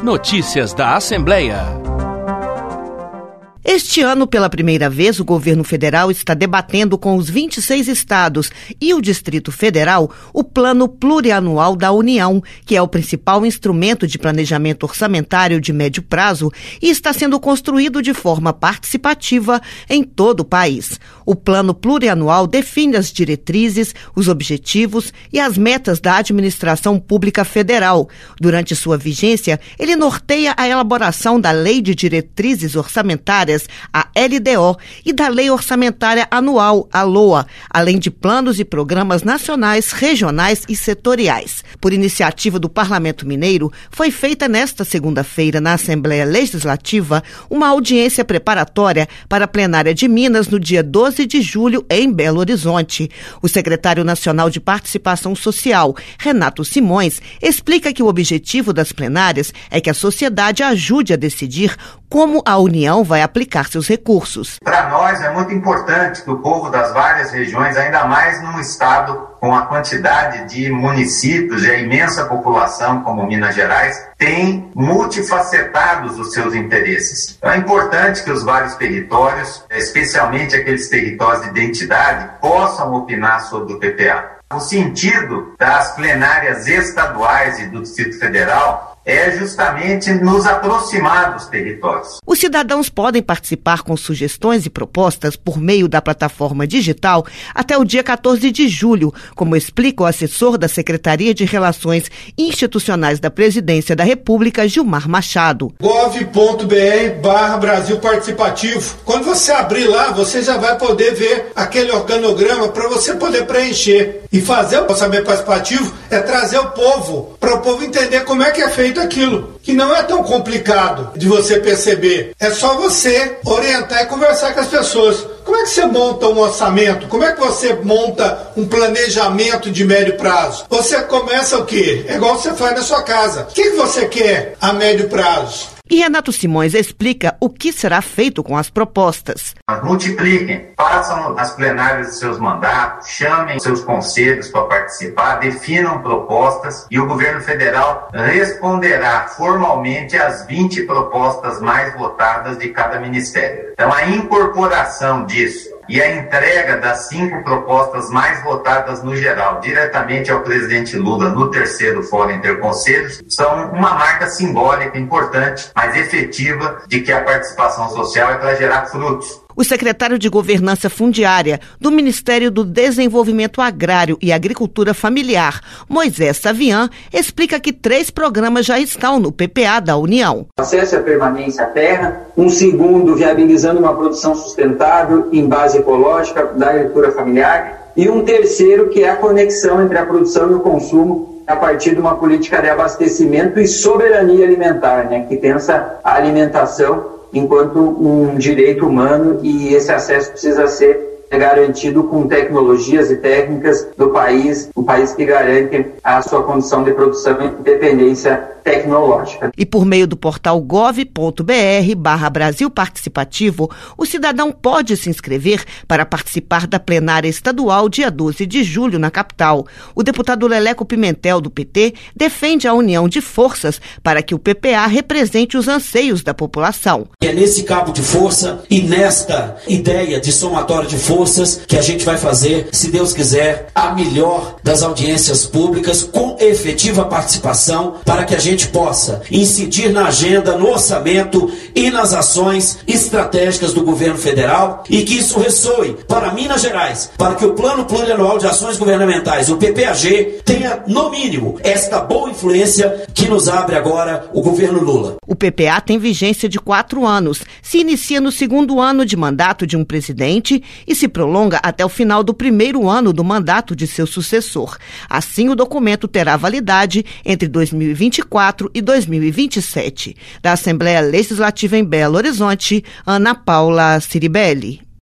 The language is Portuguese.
Notícias da Assembleia. Este ano, pela primeira vez, o governo federal está debatendo com os 26 estados e o Distrito Federal o Plano Plurianual da União, que é o principal instrumento de planejamento orçamentário de médio prazo e está sendo construído de forma participativa em todo o país. O Plano Plurianual define as diretrizes, os objetivos e as metas da administração pública federal. Durante sua vigência, ele norteia a elaboração da Lei de Diretrizes Orçamentárias, a LDO, e da Lei Orçamentária Anual, a LOA, além de planos e programas nacionais, regionais e setoriais. Por iniciativa do Parlamento Mineiro, foi feita nesta segunda-feira, na Assembleia Legislativa, uma audiência preparatória para a plenária de Minas no dia 12 de julho, em Belo Horizonte. O secretário nacional de Participação Social, Renato Simões, explica que o objetivo das plenárias é que a sociedade ajude a decidir como a União vai aplicar seus recursos. Para nós é muito importante que o povo das várias regiões, ainda mais num estado com a quantidade de municípios e a imensa população como Minas Gerais, tem multifacetados os seus interesses. Então é importante que os vários territórios, especialmente aqueles territórios de identidade, possam opinar sobre o PPA. O sentido das plenárias estaduais e do Distrito Federal é justamente nos aproximar dos territórios. Os cidadãos podem participar com sugestões e propostas por meio da plataforma digital até o dia 14 de julho, como explica o assessor da Secretaria de Relações Institucionais da Presidência da República, Gilmar Machado. gov.br/Brasil Participativo. Quando você abrir lá, você já vai poder ver aquele organograma para você poder preencher. E fazer o orçamento participativo é trazer o povo, para o povo entender como é que é feito aquilo, que não é tão complicado de você perceber. É só você orientar e conversar com as pessoas. Como é que você monta um orçamento? Como é que você monta um planejamento de médio prazo? Você começa o quê? É igual você faz na sua casa. O que você quer a médio prazo? E Renato Simões explica o que será feito com as propostas. Multipliquem, façam as plenárias de seus mandatos, chamem seus conselhos para participar, definam propostas e o governo federal responderá formalmente às 20 propostas mais votadas de cada ministério. Então a incorporação disso e a entrega das 5 propostas mais votadas no geral, diretamente ao presidente Lula no terceiro Fórum Interconselhos, são uma marca simbólica importante, mas efetiva, de que a participação social é para gerar frutos. O secretário de Governança Fundiária do Ministério do Desenvolvimento Agrário e Agricultura Familiar, Moisés Savian, explica que 3 programas já estão no PPA da União. Acesso à permanência à terra, um segundo viabilizando uma produção sustentável em base ecológica da agricultura familiar e um terceiro que é a conexão entre a produção e o consumo a partir de uma política de abastecimento e soberania alimentar, né, que pensa a alimentação enquanto um direito humano e esse acesso precisa ser garantido com tecnologias e técnicas do país, o país que garante a sua condição de produção e independência tecnológica. E por meio do portal gov.br/Brasil Participativo, o cidadão pode se inscrever para participar da plenária estadual dia 12 de julho na capital. O deputado Leleco Pimentel, do PT, defende a união de forças para que o PPA represente os anseios da população. É nesse cabo de força e nesta ideia de somatório de forças que a gente vai fazer, se Deus quiser, a melhor das audiências públicas com efetiva participação para que a gente possa incidir na agenda, no orçamento e nas ações estratégicas do governo federal e que isso ressoe para Minas Gerais, para que o Plano Plurianual de Ações Governamentais, o PPAG, tenha, no mínimo, esta boa influência que nos abre agora o governo Lula. O PPA tem vigência de 4 anos, se inicia no 2º ano de mandato de um presidente e se prolonga até o final do 1º ano do mandato de seu sucessor. Assim, o documento terá validade entre 2024 e 2027. Da Assembleia Legislativa em Belo Horizonte, Ana Paula Ciribelli.